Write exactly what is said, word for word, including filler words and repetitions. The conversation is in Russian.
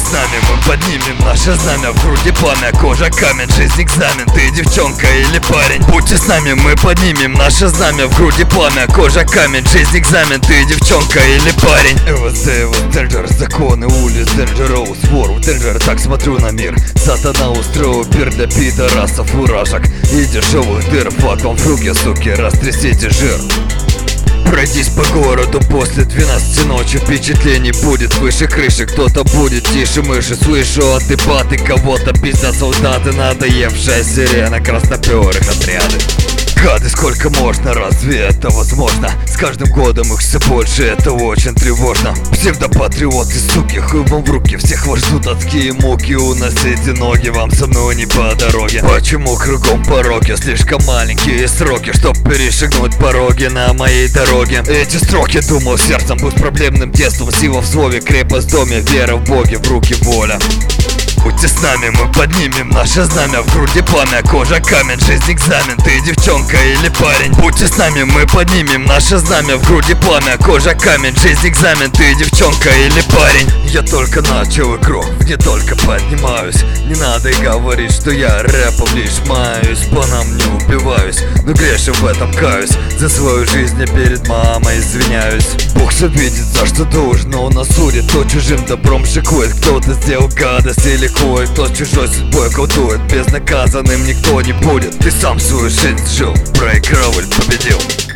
с нами, мы поднимем наше знамя. В груди пламя, кожа камень, жизнь экзамен. Ты девчонка или парень? Будьте с нами, мы поднимем наше знамя. В груди пламя, кожа камень, жизнь экзамен. Ты девчонка или парень? ЭВЗ, вот Денджер, законы улиц Денджер, Роуз, Денджер. Так смотрю на мир. Сатана устроил пир для пидорасов, урашек и дешевых дыр. Фак вам в руки, суки, растрясите жир. Пройдись по городу после двенадцати ночи, впечатлений будет выше крыши. Кто-то будет тише мыши. Слышу от ипаты кого-то пиздят солдаты. Надоевшая сирена красноперых отряды. Гады, сколько можно, разве это возможно? С каждым годом их все больше, это очень тревожно. Псевдопатриоты, суки, хуй вам в руки. Всех вас ждут адские муки. Уносите ноги, вам со мной не по дороге. Почему кругом пороки? Слишком маленькие сроки, чтоб перешагнуть пороги на моей дороге. Эти строки думал сердцем, будь проблемным детством. Сила в слове, крепость в доме, вера в Боге, в руки воля. Будьте с нами, мы поднимем наше знамя. В груди пламя, кожа камень, жизнь экзамен. Ты девчонка или парень? Будьте с нами, мы поднимем наше знамя. В груди пламя, кожа камень, жизнь экзамен. Ты девчонка или парень? Я только начал игру, не только поднимаюсь. Не надо и говорить, что я рэпом лишь маюсь. По нам не убиваюсь, но грешен в этом каюсь. За свою жизнь я перед мамой извиняюсь. Бог все видит, за что должен, но он нас судит. Кто чужим добром шикует, кто-то сделал гадость или хует. Кто с чужой судьбой колдует, безнаказанным никто не будет. Ты сам свою жизнь жил, проиграл или победил?